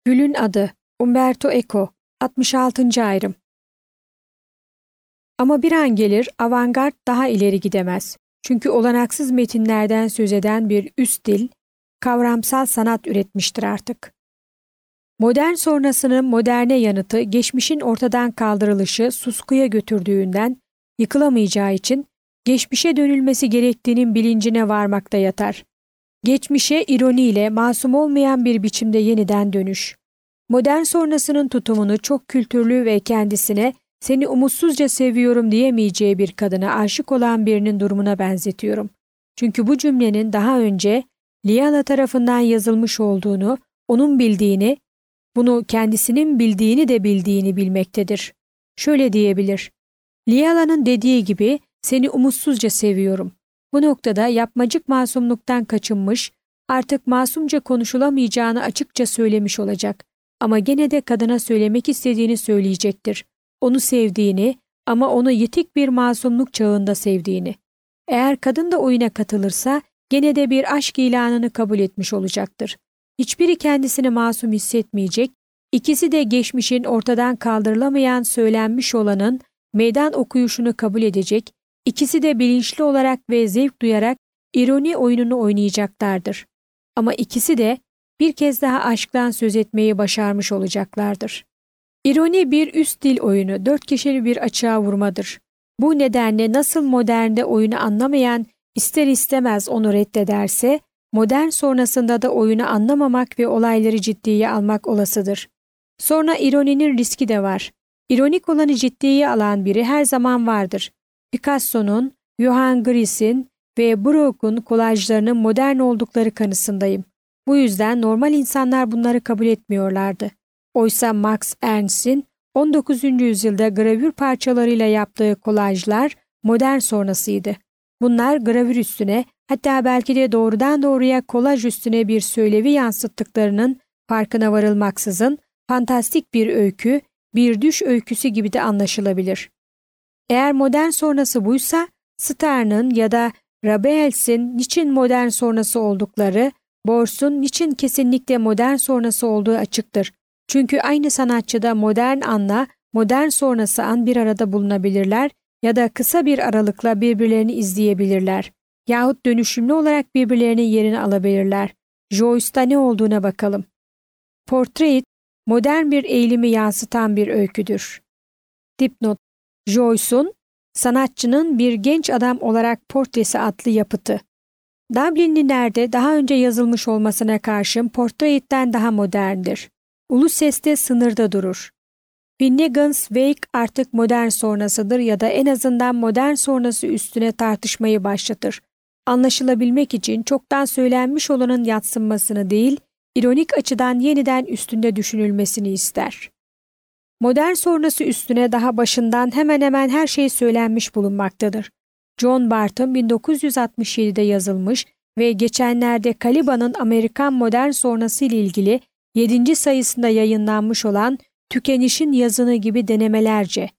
Gül'ün adı Umberto Eco 66. ayrım. Ama bir an gelir avantgard daha ileri gidemez. Çünkü olanaksız metinlerden söz eden bir üst dil, kavramsal sanat üretmiştir artık. Modern sonrasının moderne yanıtı geçmişin ortadan kaldırılışı suskuya götürdüğünden yıkılamayacağı için geçmişe dönülmesi gerektiğinin bilincine varmakta yatar. Geçmişe ironiyle masum olmayan bir biçimde yeniden dönüş. Modern sonrasının tutumunu çok kültürlü ve kendisine seni umutsuzca seviyorum diyemeyeceği bir kadına aşık olan birinin durumuna benzetiyorum. Çünkü bu cümlenin daha önce Liala tarafından yazılmış olduğunu, onun bildiğini, bunu kendisinin bildiğini de bildiğini bilmektedir. Şöyle diyebilir: Liala'nın dediği gibi seni umutsuzca seviyorum. Bu noktada yapmacık masumluktan kaçınmış, artık masumca konuşulamayacağını açıkça söylemiş olacak. Ama gene de kadına söylemek istediğini söyleyecektir. Onu sevdiğini ama onu yitik bir masumluk çağında sevdiğini. Eğer kadın da oyuna katılırsa gene de bir aşk ilanını kabul etmiş olacaktır. Hiçbiri kendisini masum hissetmeyecek, ikisi de geçmişin ortadan kaldırılamayan söylenmiş olanın meydan okuyuşunu kabul edecek, ikisi de bilinçli olarak ve zevk duyarak ironi oyununu oynayacaklardır. Ama ikisi de bir kez daha aşktan söz etmeyi başarmış olacaklardır. İroni bir üst dil oyunu, 4 kişili bir açığa vurmadır. Bu nedenle nasıl modernde oyunu anlamayan ister istemez onu reddederse, modern sonrasında da oyunu anlamamak ve olayları ciddiye almak olasıdır. Sonra ironinin riski de var. İronik olanı ciddiye alan biri her zaman vardır. Picasso'nun, Johann Gries'in ve Brooke'un kolajlarının modern oldukları kanısındayım. Bu yüzden normal insanlar bunları kabul etmiyorlardı. Oysa Max Ernst'in 19. yüzyılda gravür parçalarıyla yaptığı kolajlar modern sonrasıydı. Bunlar gravür üstüne, hatta belki de doğrudan doğruya kolaj üstüne bir söylevi yansıttıklarının farkına varılmaksızın fantastik bir öykü, bir düş öyküsü gibi de anlaşılabilir. Eğer modern sonrası buysa, Stern'ın ya da Rabels'in niçin modern sonrası oldukları, Bors'un niçin kesinlikle modern sonrası olduğu açıktır. Çünkü aynı sanatçıda modern anla modern sonrası an bir arada bulunabilirler ya da kısa bir aralıkla birbirlerini izleyebilirler. Yahut dönüşümlü olarak birbirlerinin yerini alabilirler. Joyce'da ne olduğuna bakalım. Portrait, modern bir eğilimi yansıtan bir öyküdür. Dipnot: Joyce'un, sanatçının bir genç adam olarak portresi adlı yapıtı. Dublinlilerde daha önce yazılmış olmasına karşın Portrait'ten daha moderndir. Ulu sesle sınırda durur. Finnegan's Wake artık modern sonrasıdır ya da en azından modern sonrası üstüne tartışmayı başlatır. Anlaşılabilmek için çoktan söylenmiş olanın yadsınmasını değil, ironik açıdan yeniden üstünde düşünülmesini ister. Modern sonrası üstüne daha başından hemen hemen her şey söylenmiş bulunmaktadır. John Barton 1967'de yazılmış ve geçenlerde Caliba'nın Amerikan modern sonrası ile ilgili 7. sayısında yayınlanmış olan Tükenişin Yazını gibi denemelerce.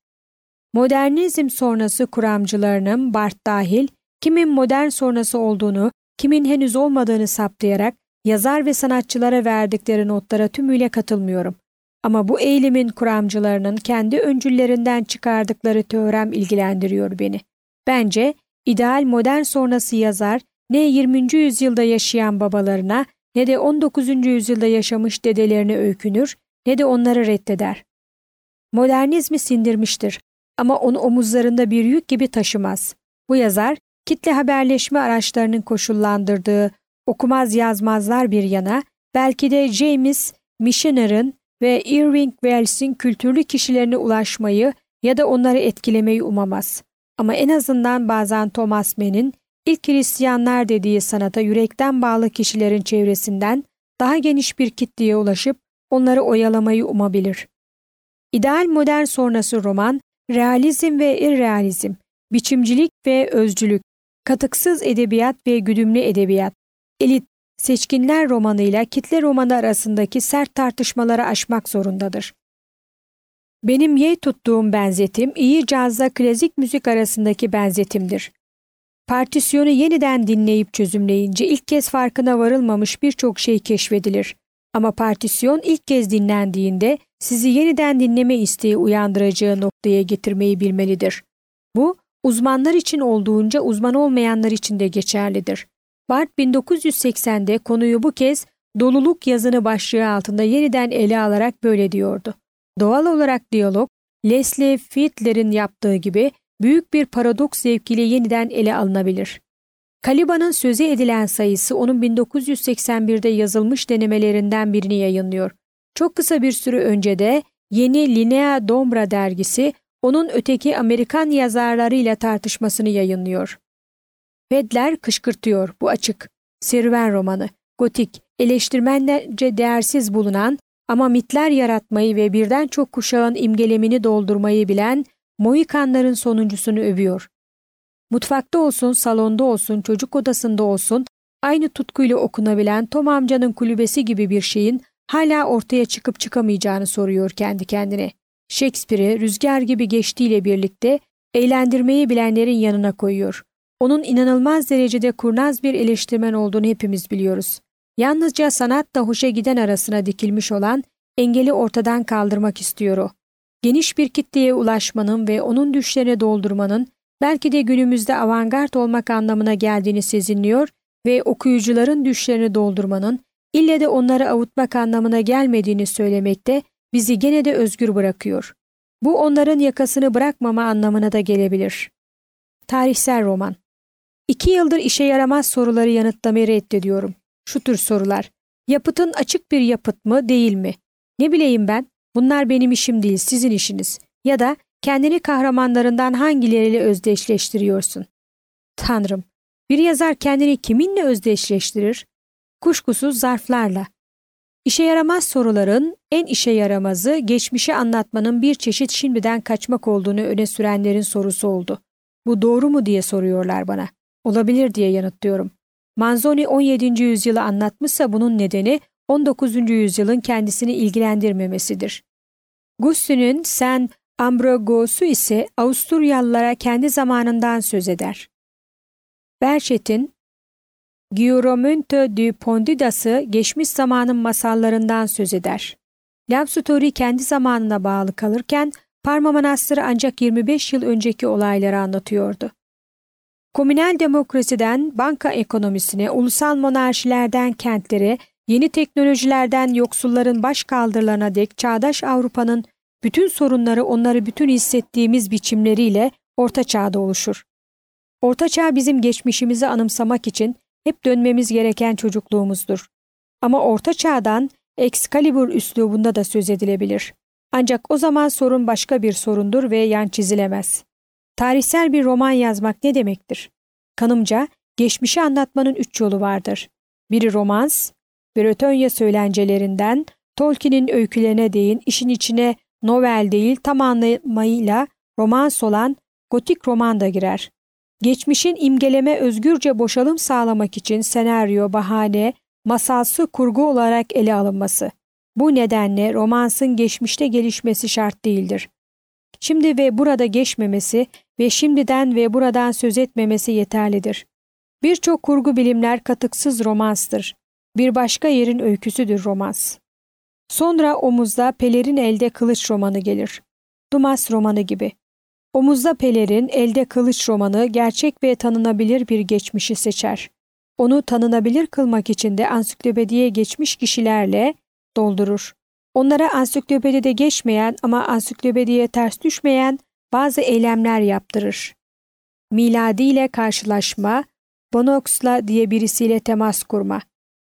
Modernizm sonrası kuramcılarının Barth dahil kimin modern sonrası olduğunu, kimin henüz olmadığını saptayarak yazar ve sanatçılara verdikleri notlara tümüyle katılmıyorum. Ama bu eğilimin kuramcılarının kendi öncüllerinden çıkardıkları teorem ilgilendiriyor beni. Bence ideal modern sonrası yazar ne 20. yüzyılda yaşayan babalarına ne de 19. yüzyılda yaşamış dedelerine öykünür ne de onları reddeder. Modernizmi sindirmiştir ama onu omuzlarında bir yük gibi taşımaz. Bu yazar kitle haberleşme araçlarının koşullandırdığı okumaz yazmazlar bir yana, belki de James Michener'ın ve Irving Wells'in kültürlü kişilerine ulaşmayı ya da onları etkilemeyi umamaz. Ama en azından bazen Thomas Mann'in ilk Hristiyanlar dediği sanata yürekten bağlı kişilerin çevresinden daha geniş bir kitleye ulaşıp onları oyalamayı umabilir. İdeal modern sonrası roman, realizm ve irrealizm, biçimcilik ve özcülük, katıksız edebiyat ve güdümlü edebiyat, elit, seçkinler romanıyla kitle romanı arasındaki sert tartışmaları aşmak zorundadır. Benim yey tuttuğum benzetim, iyi cazla klasik müzik arasındaki benzetimdir. Partisyonu yeniden dinleyip çözümleyince ilk kez farkına varılmamış birçok şey keşfedilir. Ama partisyon ilk kez dinlendiğinde sizi yeniden dinleme isteği uyandıracağı noktaya getirmeyi bilmelidir. Bu, uzmanlar için olduğunca uzman olmayanlar için de geçerlidir. Barth 1980'de konuyu bu kez doluluk yazını başlığı altında yeniden ele alarak böyle diyordu. Doğal olarak diyalog, Leslie Field'lerin yaptığı gibi büyük bir paradoks zevkiyle yeniden ele alınabilir. Caliban'ın sözü edilen sayısı onun 1981'de yazılmış denemelerinden birini yayınlıyor. Çok kısa bir süre önce de yeni Linea Dombra dergisi onun öteki Amerikan yazarlarıyla tartışmasını yayınlıyor. Fedler kışkırtıyor, bu açık. Serüven romanı, gotik, eleştirmenlerce değersiz bulunan ama mitler yaratmayı ve birden çok kuşağın imgelemini doldurmayı bilen Mohikanların sonuncusunu övüyor. Mutfakta olsun, salonda olsun, çocuk odasında olsun, aynı tutkuyla okunabilen Tom amcanın kulübesi gibi bir şeyin hala ortaya çıkıp çıkamayacağını soruyor kendi kendine. Shakespeare'i rüzgar gibi geçtiğiyle birlikte eğlendirmeyi bilenlerin yanına koyuyor. Onun inanılmaz derecede kurnaz bir eleştirmen olduğunu hepimiz biliyoruz. Yalnızca sanatla hoşa giden arasına dikilmiş olan engeli ortadan kaldırmak istiyor o. Geniş bir kitleye ulaşmanın ve onun düşlerini doldurmanın belki de günümüzde avantgard olmak anlamına geldiğini sezinliyor ve okuyucuların düşlerini doldurmanın ille de onları avutmak anlamına gelmediğini söylemekte bizi gene de özgür bırakıyor. Bu onların yakasını bırakmama anlamına da gelebilir. Tarihsel roman. 2 yıldır işe yaramaz soruları yanıtlamayı reddediyorum. Şu tür sorular. Yapıtın açık bir yapıt mı, değil mi? Ne bileyim ben? Bunlar benim işim değil, sizin işiniz. Ya da kendini kahramanlarından hangileriyle özdeşleştiriyorsun? Tanrım, bir yazar kendini kiminle özdeşleştirir? Kuşkusuz zarflarla. İşe yaramaz soruların en işe yaramazı geçmişi anlatmanın bir çeşit şimdiden kaçmak olduğunu öne sürenlerin sorusu oldu. Bu doğru mu diye soruyorlar bana. Olabilir diye yanıtlıyorum. Manzoni 17. yüzyılı anlatmışsa bunun nedeni 19. yüzyılın kendisini ilgilendirmemesidir. Gusse'nin Saint Ambrogosu ise Avusturyalılara kendi zamanından söz eder. Berchet'in Guillaume du Pondidas'ı geçmiş zamanın masallarından söz eder. Love Story kendi zamanına bağlı kalırken Parma Manastırı ancak 25 yıl önceki olayları anlatıyordu. Komünel demokrasiden banka ekonomisine, ulusal monarşilerden kentlere, yeni teknolojilerden yoksulların başkaldırılarına dek çağdaş Avrupa'nın bütün sorunları onları bütün hissettiğimiz biçimleriyle Orta Çağ'da oluşur. Orta Çağ bizim geçmişimizi anımsamak için hep dönmemiz gereken çocukluğumuzdur. Ama Orta Çağ'dan Excalibur üslubunda da söz edilebilir. Ancak o zaman sorun başka bir sorundur ve yan çizilemez. Tarihsel bir roman yazmak ne demektir? Kanımca geçmişi anlatmanın 3 yolu vardır. Biri romans, Bretonya söylencelerinden Tolkien'in öykülerine değin, işin içine novel değil tam anlamıyla romans olan gotik roman da girer. Geçmişin imgeleme özgürce boşalım sağlamak için senaryo, bahane, masalsı kurgu olarak ele alınması. Bu nedenle romansın geçmişte gelişmesi şart değildir. Şimdi ve burada geçmemesi ve şimdiden ve buradan söz etmemesi yeterlidir. Birçok kurgu bilimler katıksız romanstır. Bir başka yerin öyküsüdür romans. Sonra omuzda pelerin elde kılıç romanı gelir. Dumas romanı gibi. Omuzda pelerin elde kılıç romanı gerçek ve tanınabilir bir geçmişi seçer. Onu tanınabilir kılmak için de ansiklopediye geçmiş kişilerle doldurur. Onlara ansiklopedide geçmeyen ama ansiklopediye ters düşmeyen bazı eylemler yaptırır. Miladi ile karşılaşma, Bonox'la diye birisiyle temas kurma.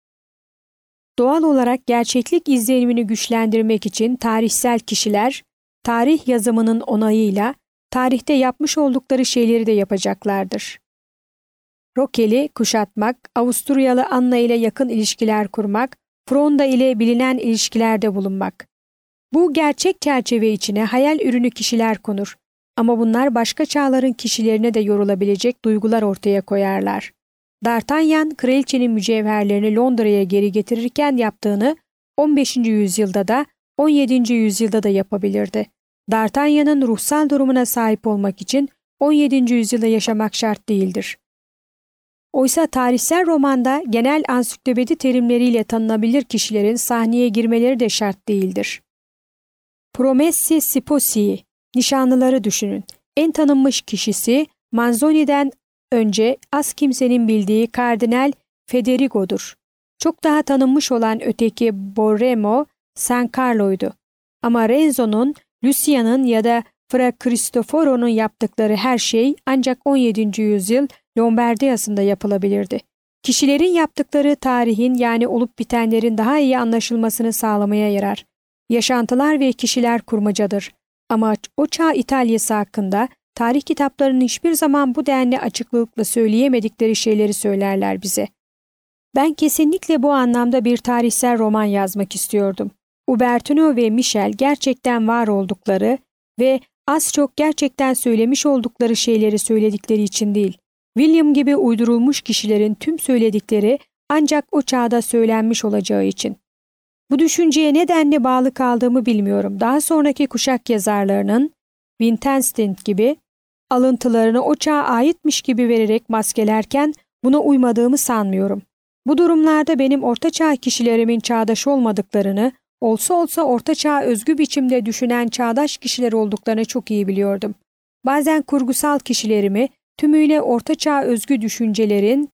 Doğal olarak gerçeklik izlenimini güçlendirmek için tarihsel kişiler, tarih yazımının onayıyla tarihte yapmış oldukları şeyleri de yapacaklardır. Rochel'i kuşatmak, Avusturyalı Anna ile yakın ilişkiler kurmak, Fronda ile bilinen ilişkilerde bulunmak. Bu gerçek çerçeve içine hayal ürünü kişiler konur. Ama bunlar başka çağların kişilerine de yorulabilecek duygular ortaya koyarlar. D'Artagnan, kraliçenin mücevherlerini Londra'ya geri getirirken yaptığını 15. yüzyılda da 17. yüzyılda da yapabilirdi. D'Artagnan'ın ruhsal durumuna sahip olmak için 17. yüzyılda yaşamak şart değildir. Oysa tarihsel romanda genel ansiklopedi terimleriyle tanınabilir kişilerin sahneye girmeleri de şart değildir. Promessi Sposi, nişanlıları düşünün. En tanınmış kişisi Manzoni'den önce az kimsenin bildiği Kardinal Federigo'dur. Çok daha tanınmış olan öteki Borremo San Carlo'ydu. Ama Renzo'nun, Lucian'ın ya da Fra Cristoforo'nun yaptıkları her şey ancak 17. yüzyıl Lombardiyası'nda yapılabilirdi. Kişilerin yaptıkları tarihin yani olup bitenlerin daha iyi anlaşılmasını sağlamaya yarar. Yaşantılar ve kişiler kurmacadır. Ama o çağ İtalya'sı hakkında tarih kitaplarının hiçbir zaman bu denli açıklıkla söyleyemedikleri şeyleri söylerler bize. Ben kesinlikle bu anlamda bir tarihsel roman yazmak istiyordum. Ubertino ve Michel gerçekten var oldukları ve az çok gerçekten söylemiş oldukları şeyleri söyledikleri için değil. William gibi uydurulmuş kişilerin tüm söyledikleri ancak o çağda söylenmiş olacağı için. Bu düşünceye nedenle bağlı kaldığımı bilmiyorum. Daha sonraki kuşak yazarlarının Wittgenstein gibi alıntılarını o çağa aitmiş gibi vererek maskelerken buna uymadığımı sanmıyorum. Bu durumlarda benim ortaçağ kişilerimin çağdaş olmadıklarını, olsa olsa ortaçağ özgü biçimde düşünen çağdaş kişiler olduklarını çok iyi biliyordum. Bazen kurgusal kişilerimi tümüyle ortaçağ özgü düşüncelerin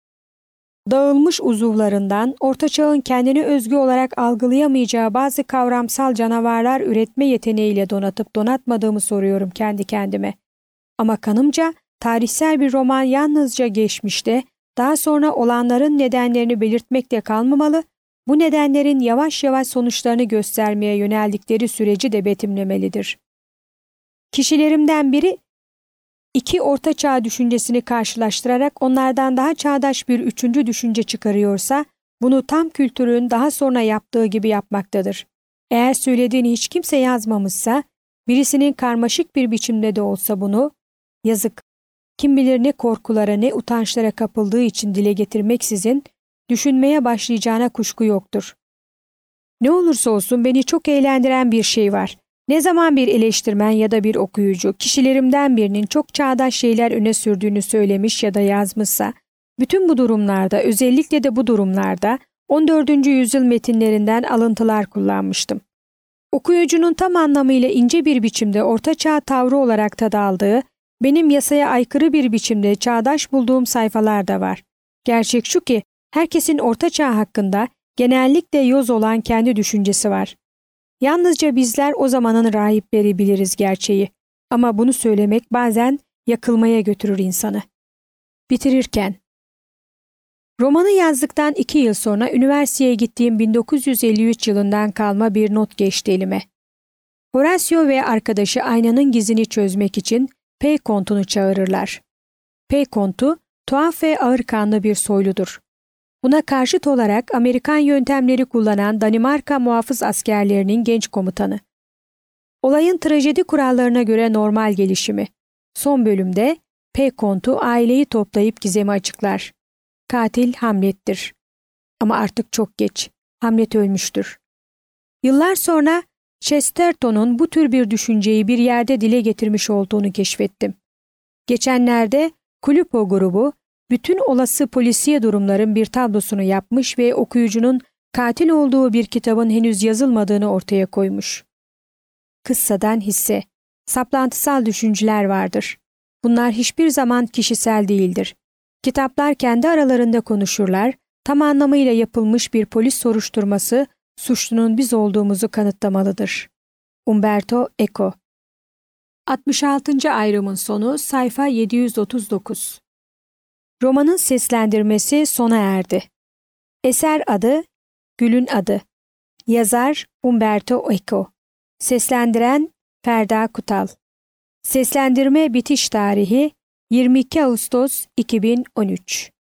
dağılmış uzuvlarından ortaçağın kendini özgü olarak algılayamayacağı bazı kavramsal canavarlar üretme yeteneğiyle donatıp donatmadığımı soruyorum kendi kendime. Ama kanımca tarihsel bir roman yalnızca geçmişte, daha sonra olanların nedenlerini belirtmekle kalmamalı, bu nedenlerin yavaş yavaş sonuçlarını göstermeye yöneldikleri süreci de betimlemelidir. Kişilerimden biri iki ortaçağ düşüncesini karşılaştırarak onlardan daha çağdaş bir üçüncü düşünce çıkarıyorsa, bunu tam kültürün daha sonra yaptığı gibi yapmaktadır. Eğer söylediğini hiç kimse yazmamışsa, birisinin karmaşık bir biçimde de olsa bunu, yazık, kim bilir ne korkulara ne utançlara kapıldığı için dile getirmeksizin, düşünmeye başlayacağına kuşku yoktur. Ne olursa olsun beni çok eğlendiren bir şey var. Ne zaman bir eleştirmen ya da bir okuyucu kişilerimden birinin çok çağdaş şeyler öne sürdüğünü söylemiş ya da yazmışsa, bütün bu durumlarda, özellikle de bu durumlarda 14. yüzyıl metinlerinden alıntılar kullanmıştım. Okuyucunun tam anlamıyla ince bir biçimde ortaçağ tavrı olarak tad aldığı, benim yasaya aykırı bir biçimde çağdaş bulduğum sayfalar da var. Gerçek şu ki, herkesin ortaçağ hakkında genellikle yoz olan kendi düşüncesi var. Yalnızca bizler o zamanın rahipleri biliriz gerçeği. Ama bunu söylemek bazen yakılmaya götürür insanı. Bitirirken. Romanı yazdıktan 2 yıl sonra üniversiteye gittiğim 1953 yılından kalma bir not geçti elime. Horatio ve arkadaşı aynanın gizini çözmek için P. Kontu'nu çağırırlar. P. Kontu, tuhaf ve ağırkanlı bir soyludur. Buna karşıt olarak Amerikan yöntemleri kullanan Danimarka muhafız askerlerinin genç komutanı. Olayın trajedi kurallarına göre normal gelişimi. Son bölümde P. Kontu aileyi toplayıp gizemi açıklar. Katil Hamlet'tir. Ama artık çok geç. Hamlet ölmüştür. Yıllar sonra Chesterton'un bu tür bir düşünceyi bir yerde dile getirmiş olduğunu keşfettim. Geçenlerde Kulüpo grubu bütün olası polisiye durumların bir tablosunu yapmış ve okuyucunun katil olduğu bir kitabın henüz yazılmadığını ortaya koymuş. Kıssadan hisse, saplantısal düşünceler vardır. Bunlar hiçbir zaman kişisel değildir. Kitaplar kendi aralarında konuşurlar, tam anlamıyla yapılmış bir polis soruşturması suçlunun biz olduğumuzu kanıtlamalıdır. Umberto Eco 66. ayrımın sonu sayfa 739. Romanın seslendirmesi sona erdi. Eser adı, Gül'ün adı. Yazar Umberto Eco. Seslendiren Ferda Kutal. Seslendirme bitiş tarihi 22 Ağustos 2013.